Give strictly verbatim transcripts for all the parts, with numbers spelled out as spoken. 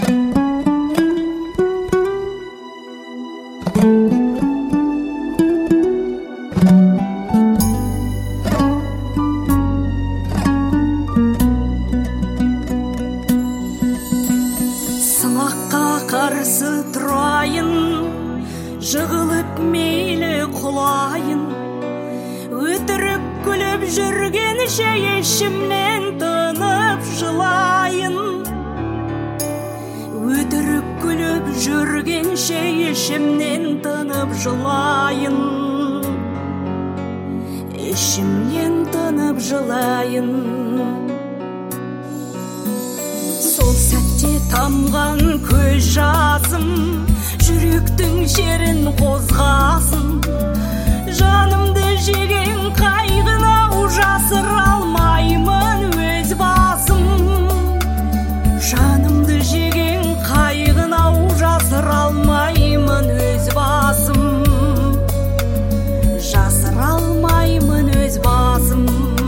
Қарсы тұрайын, жығылып мейлі құлайын, өтірік күліп жүргенше ішімнен тынып жылайын. Өтірік күліп жүргенше ішімнен тынып жылайын. Ішімнен тынып жылайын. Сол сәтте тамған көз жасым жүректің жерін қозғасын. Жанымды жеген қайғыны жасыра алмаймын өз басым. Жанымды жеген қайғыны жасыра алмаймын өз басым. Жасыра алмаймын өз басым.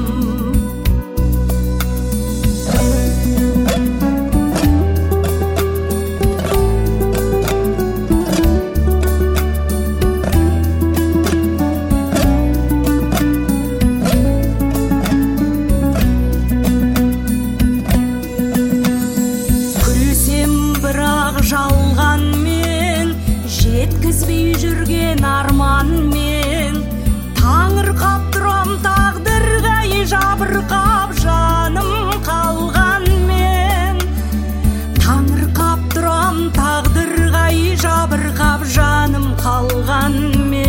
Жалғанмен жеткізбей жүрген арманмен таңырқап тұрам, тағдырға жабырқап жаным қалғанмен. Таңырқап тұрам, тағдырға жабырқап жаным қалғанмен.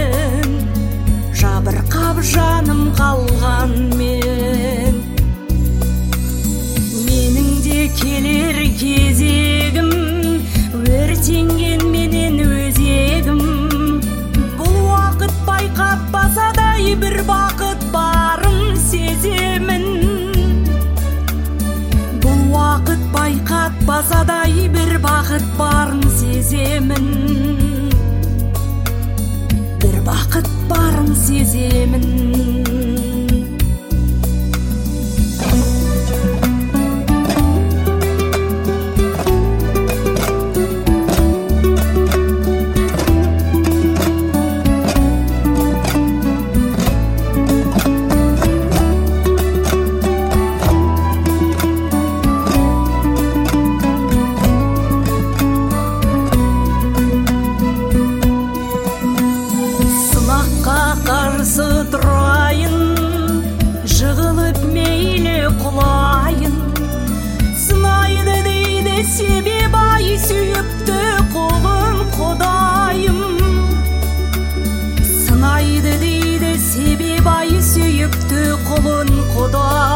Жабырқап жаным қалғанмен. Менің де келер кезегім, өртенген менен өзегім. Бұл уақыт байқатпаса да бір бақыт барын сеземін. Бұл уақыт байқатпаса да бір бақыт барын сеземін. Бір бақыт барын сеземін. Қарсы тұрайын, жығылып мейлі құлайын. Сынайды дейді себебі ай сүйіпті қолын құдайым. Сынайды дейді себебі ай сүйіпті қолын құдайым.